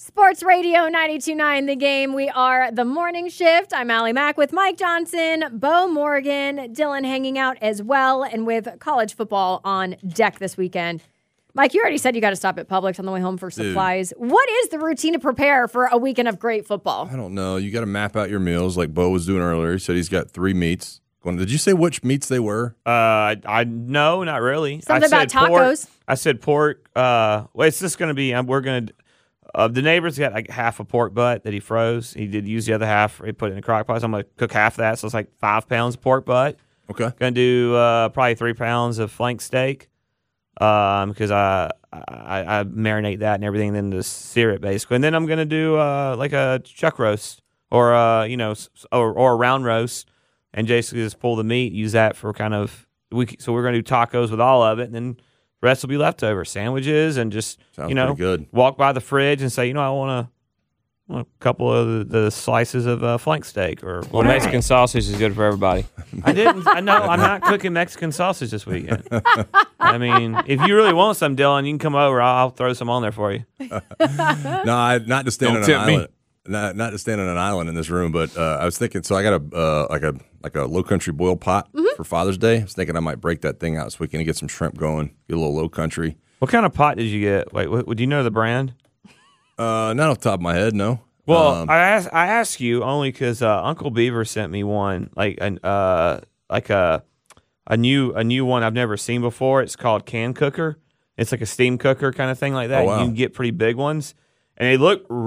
Sports Radio 92.9 The Game. We are the morning shift. I'm Allie Mack with Mike Johnson, Bo Morgan, Dylan hanging out as well, and with college football on deck this weekend. Mike, you already said you got to stop at Publix on the way home for supplies. Dude. What is the routine to prepare for a weekend of great football? I don't know. You got to map out your meals like Bo was doing earlier. He said he's got 3 meats. Did you say which meats they were? I no, not really. Something about tacos. I said pork. Well, it's just going to be. We're going to. The neighbor's got like half a pork butt that he froze. He did use the other half. He put it in a crock pot. So I'm going to cook half of that. So it's like 5 pounds of pork butt. Okay. Going to do probably 3 pounds of flank steak. Because I marinate that and everything, and then just sear it basically. And then I'm going to do like a chuck roast or or a round roast. And basically just pull the meat, use that for so we're going to do tacos with all of it, and then the rest will be leftover sandwiches, and just, Sounds pretty good. Walk by the fridge and say, I want a couple of the slices of flank steak. Well, Mexican sausage is good for everybody. I know. I'm not cooking Mexican sausage this weekend. I mean, if you really want some, Dylan, you can come over. I'll throw some on there for you. No, not to stand on an island. Not to stand on an island in this room, but I was thinking. So I got a low country boil pot for Father's Day. I was thinking I might break that thing out so we can get some shrimp going. Get a little low country. What kind of pot did you get? Wait, would you know the brand? Not off the top of my head, no. Well, I ask you only because Uncle Beaver sent me one, like a new one I've never seen before. It's called Can Cooker. It's like a steam cooker kind of thing like that. Oh, wow. You can get pretty big ones, and it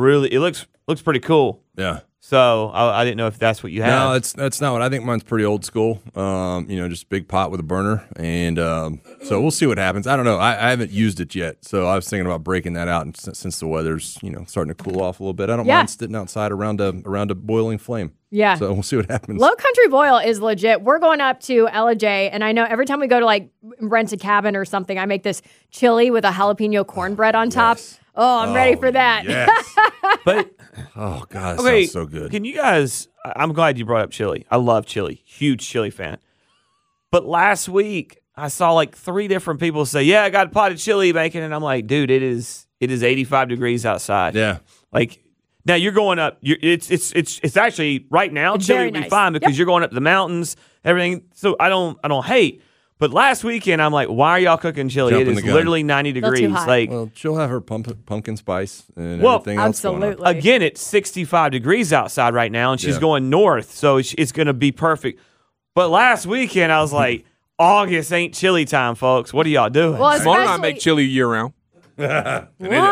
looks pretty cool. Yeah. So I didn't know if that's what you have. No, that's not what I think. Mine's pretty old school. Just a big pot with a burner, and so we'll see what happens. I don't know. I haven't used it yet, so I was thinking about breaking that out. And since the weather's starting to cool off a little bit, I don't mind sitting outside around a boiling flame. Yeah. So we'll see what happens. Low Country Boil is legit. We're going up to Ella-J, and I know every time we go to like rent a cabin or something, I make this chili with a jalapeno cornbread on top. Yes. Oh, I'm ready for that. Yes. But oh God, it okay, sounds so good. Can you guys? I'm glad you brought up chili. I love chili. Huge chili fan. But last week I saw like 3 different people say, "Yeah, I got a pot of chili making," and I'm like, "Dude, it is 85 degrees outside." Yeah. Like now you're going up. It's actually right now It's chili very would be nice. fine because you're going up to the mountains, everything. So I don't hate. But last weekend, I'm like, why are y'all cooking chili? Jumping It the is gun. literally 90 too degrees. hot. Like, Well, she'll have her pumpkin spice and Well, everything else going on. Absolutely. again, it's 65 degrees outside right now, and she's Yeah. going north, so it's going to be perfect. But last weekend, I was like, August ain't chili time, folks. What are y'all doing? Well, Smart and I especially- make chili year round. What?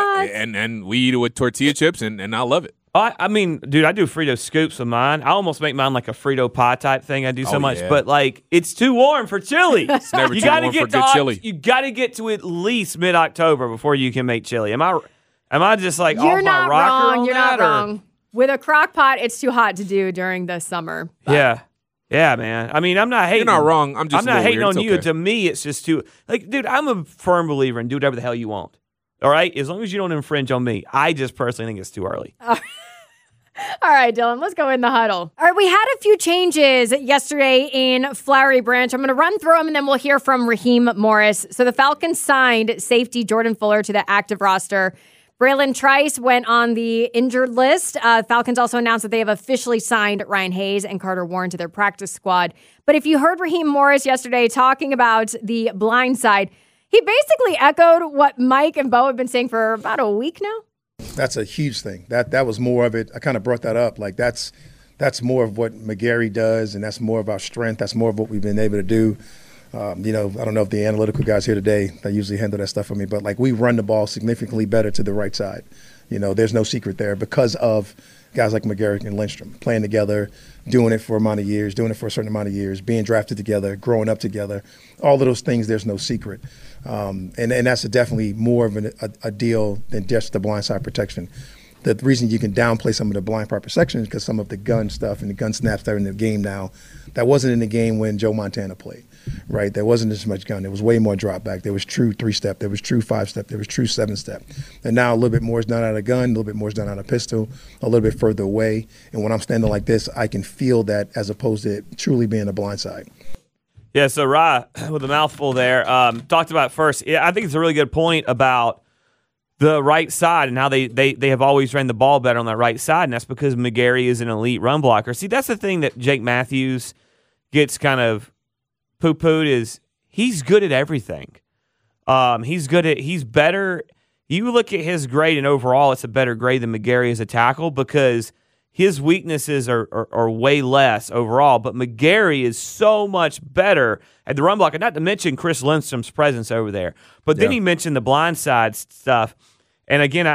And we eat it with tortilla chips, and I love it. I mean, dude, I do Frito scoops with mine. I almost make mine like a Frito pie type thing. I do so much, yeah. but like it's too warm for chili. It's never too warm for good chili. You got to get to at least mid-October before you can make chili. Am I just like You're off not my rocker wrong. on You're that, not wrong. With a crock pot, it's too hot to do during the summer. Yeah, man. I mean, I'm not hating. You're not wrong. I'm just I'm a not little hating weird. on It's you. okay. To me, it's just too like, dude. I'm a firm believer in do whatever the hell you want. All right, as long as you don't infringe on me. I just personally think it's too early. All right, Dylan, let's go in the huddle. All right, we had a few changes yesterday in Flowery Branch. I'm going to run through them, and then we'll hear from Raheem Morris. So the Falcons signed safety Jordan Fuller to the active roster. Braylon Trice went on the injured list. Falcons also announced that they have officially signed Ryan Hayes and Carter Warren to their practice squad. But if you heard Raheem Morris yesterday talking about the blind side, he basically echoed what Mike and Bo have been saying for about a week now. That's a huge thing. That was more of it. I kind of brought that up. Like that's more of what McGarry does, and that's more of our strength. That's more of what we've been able to do. I don't know if the analytical guys here today, they usually handle that stuff for me, but like we run the ball significantly better to the right side. There's no secret there because of guys like McGarry and Lindstrom playing together, doing it for a certain amount of years, being drafted together, growing up together. All of those things, there's no secret. And that's definitely more of a deal than just the blindside protection. The reason you can downplay some of the blind spot protection is because some of the gun stuff and the gun snaps that are in the game now, that wasn't in the game when Joe Montana played, right? There wasn't as much gun. There was way more drop back. There was true 3-step. There was true 5-step. There was true 7-step. And now a little bit more is done out of gun, a little bit more is done out of pistol, a little bit further away. And when I'm standing like this, I can feel that as opposed to it truly being a blind side. Yeah, so Rye, with a mouthful there, talked about first. Yeah, I think it's a really good point about the right side and how they have always ran the ball better on that right side, and that's because McGarry is an elite run blocker. See, that's the thing that Jake Matthews gets kind of poo-pooed is he's good at everything. He's better. You look at his grade, and overall it's a better grade than McGarry as a tackle because his weaknesses are way less overall, but McGarry is so much better at the run block, and not to mention Chris Lindstrom's presence over there. But then he mentioned the blindside stuff, and again,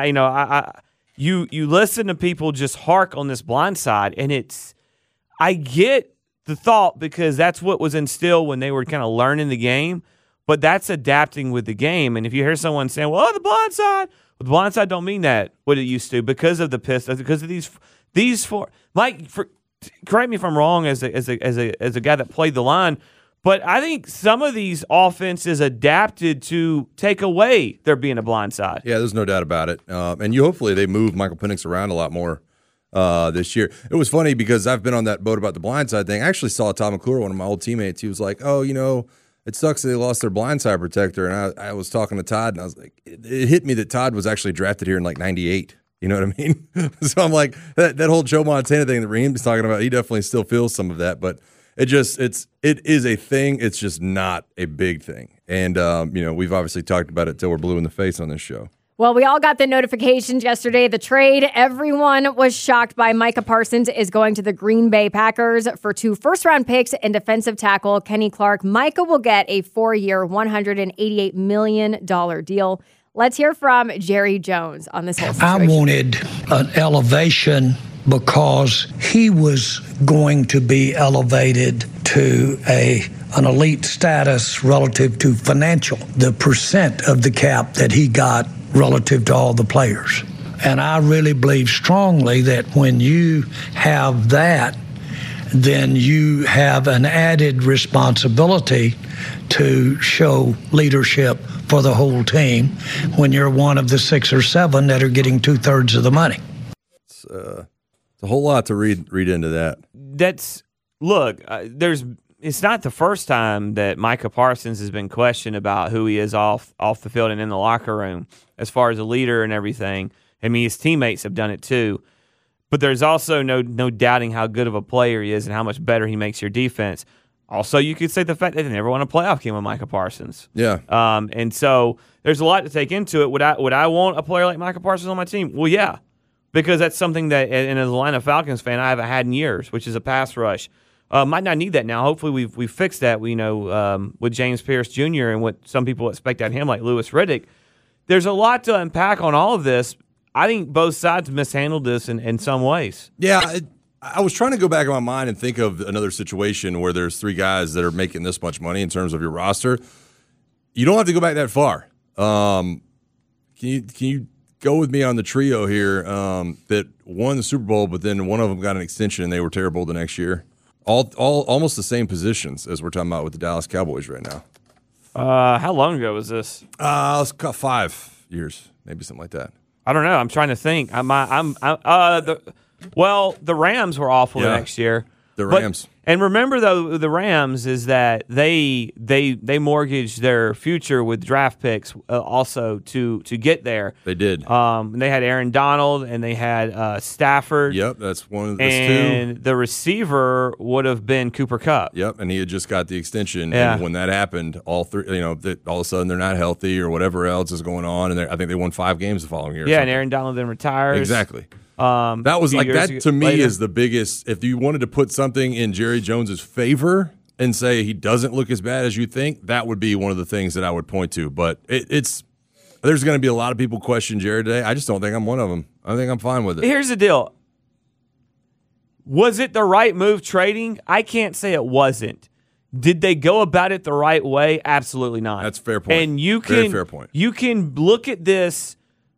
you listen to people just hark on this blindside, and I get the thought because that's what was instilled when they were kind of learning the game, but that's adapting with the game. And if you hear someone saying, "Well, the blindside don't mean that what it used to because of the Pistons, because of these four." Mike, correct me if I'm wrong as a guy that played the line, but I think some of these offenses adapted to take away there being a blind side. Yeah, there's no doubt about it. And hopefully they move Michael Penix around a lot more this year. It was funny because I've been on that boat about the blindside thing. I actually saw Todd McClure, one of my old teammates. He was like, "Oh, it sucks that they lost their blindside protector." And I was talking to Todd, and I was like, it hit me that Todd was actually drafted here in like 98. You know what I mean? So I'm like, that whole Joe Montana thing that Raheem's talking about, he definitely still feels some of that, but it is a thing. It's just not a big thing. And, we've obviously talked about it till we're blue in the face on this show. Well, we all got the notifications yesterday. The trade, everyone was shocked by. Micah Parsons is going to the Green Bay Packers for 2 first-round picks and defensive tackle Kenny Clark. Micah will get a 4-year, $188 million deal. Let's hear from Jerry Jones on this whole situation. I wanted an elevation because he was going to be elevated to an elite status relative to financial, the percent of the cap that he got relative to all the players. And I really believe strongly that when you have that, then you have an added responsibility to show leadership for the whole team when you're one of the 6 or 7 that are getting 2/3 of the money. It's a whole lot to read into that. It's not the first time that Micah Parsons has been questioned about who he is off the field and in the locker room as far as a leader and everything. I mean, his teammates have done it too. But there's also no doubting how good of a player he is and how much better he makes your defense. Also, you could say the fact that they never won a playoff game with Micah Parsons. Yeah. And so there's a lot to take into it. Would I want a player like Micah Parsons on my team? Well, yeah, because that's something that, and as an Atlanta Falcons fan, I haven't had in years, which is a pass rush. Might not need that now. Hopefully, we've fixed that. With James Pierce Jr. and what some people expect out of him, like Louis Riddick. There's a lot to unpack on all of this. I think both sides mishandled this in some ways. Yeah, I was trying to go back in my mind and think of another situation where there's 3 guys that are making this much money in terms of your roster. You don't have to go back that far. Can you go with me on the trio here that won the Super Bowl, but then one of them got an extension and they were terrible the next year? All almost the same positions as we're talking about with the Dallas Cowboys right now. How long ago was this? Let's call 5 years, maybe something like that. I don't know. I'm trying to think. The Rams were awful the next year. The Rams. And remember, though, the Rams is that they mortgaged their future with draft picks also to get there. They did. They had Aaron Donald and they had Stafford. Yep, that's one of the And the receiver would have been Cooper Kupp. Yep, and he had just got the extension. Yeah. And when that happened, all 3, all of a sudden they're not healthy or whatever else is going on, and I think they won 5 games the following year. Yeah, and Aaron Donald then retires. Exactly. That was like that to me later. Is the biggest. If you wanted to put something in Jerry Jones's favor and say he doesn't look as bad as you think, that would be one of the things that I would point to. But there's going to be a lot of people question Jerry today. I just don't think I'm one of them. I think I'm fine with it. Here's the deal. Was it the right move trading? I can't say it wasn't. Did they go about it the right way? Absolutely not. That's a fair point. And Very fair point. You can look at this.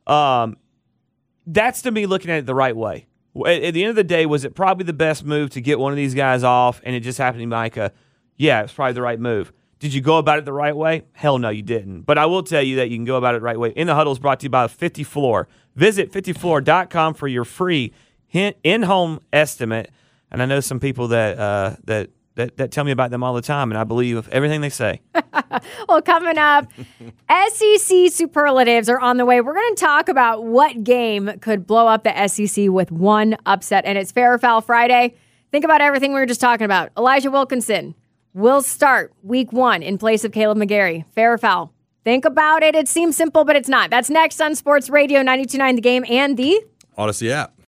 That's to me looking at it the right way. At the end of the day, was it probably the best move to get one of these guys off and it just happened to Micah? Yeah, it's probably the right move. Did you go about it the right way? Hell no, you didn't. But I will tell you that you can go about it the right way. In the Huddle is brought to you by 50 Floor. Visit 50floor.com for your free in-home estimate. And I know some people that that tell me about them all the time, and I believe everything they say. Well, coming up, SEC superlatives are on the way. We're going to talk about what game could blow up the SEC with one upset, and it's Fair or Foul Friday. Think about everything we were just talking about. Elijah Wilkinson will start week 1 in place of Caleb McGarry. Fair or foul? Think about it. It seems simple, but it's not. That's next on Sports Radio 92.9 The Game and the Odyssey app.